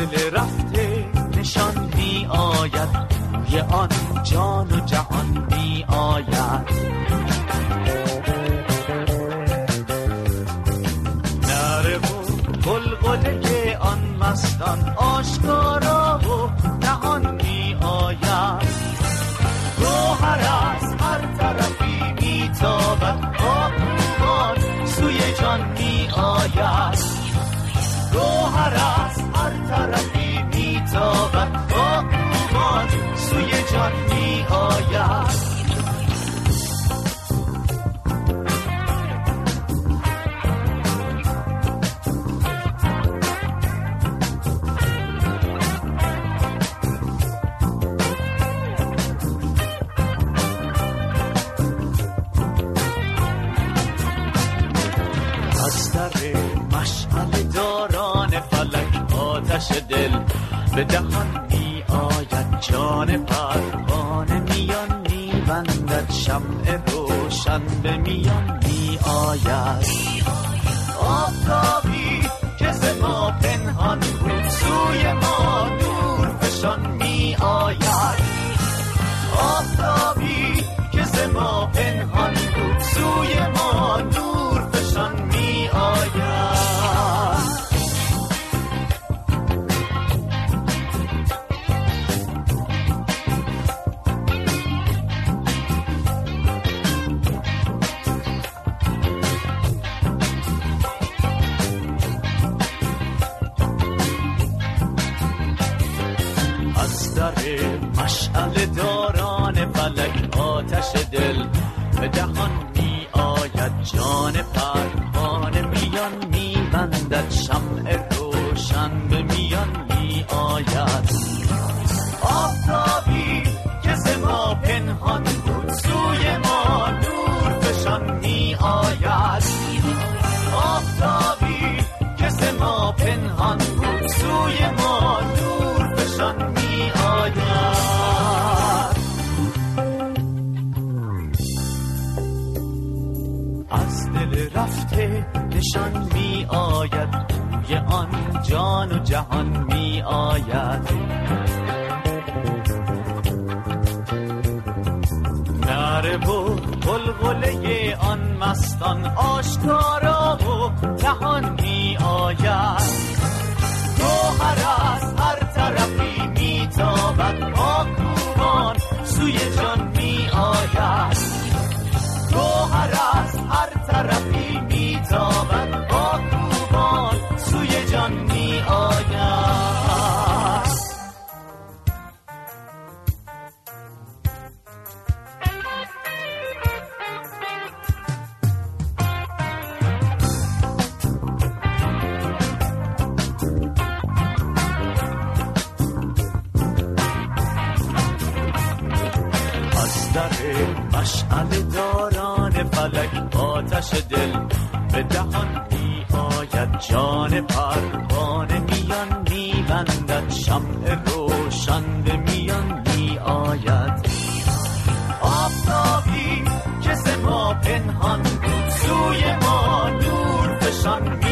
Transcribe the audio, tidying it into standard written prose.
دل رفته نشان می آید، بوی آن جان و جهان می آید. نره و غلغله آن مستان آشکارا و نهان می آید. گوهر از هر طرفی می تابد، آبروان سوی جان می آید. گوهر از هر طرفی می تابد، آبروان سوی جان می آید. آتش دل به دهان می آید، جان پروانه میان می بندد، شمع روشن به میان می آید. آفتابی که ز ما پنهان بود، سوی ما نور فشان می آید. آفتابی که ز ما پنهان بود، سوی ما نور فشان می آید. مشعل داران فلک آتش دل به دهان می آید، جان پروانه میان می بندد، شمع روشن به میان می آید. آفتابی که ز ما پنهان بود، سوی ما نور فشان می آید. آفتابی که ز ما پنهان بود، سوی ما نور فشان می آید. از دل رفته نشان می آید، بوی آن جان و جهان می آید. نره و غلغله آن مستان آشکارا و نهان می آید. گوهر از هر طرفی می تابد، آبروان سوی جان می آید. گوهر از هر طرفی می تابد، آبروان سوی جان می آید. مشعل داران فلک آتش دل به دهان می آید، جان پروانه میان می بندد، شمع روشن به میان می آید. آفتابی که ز ما پنهان بود، سوی ما نور فشان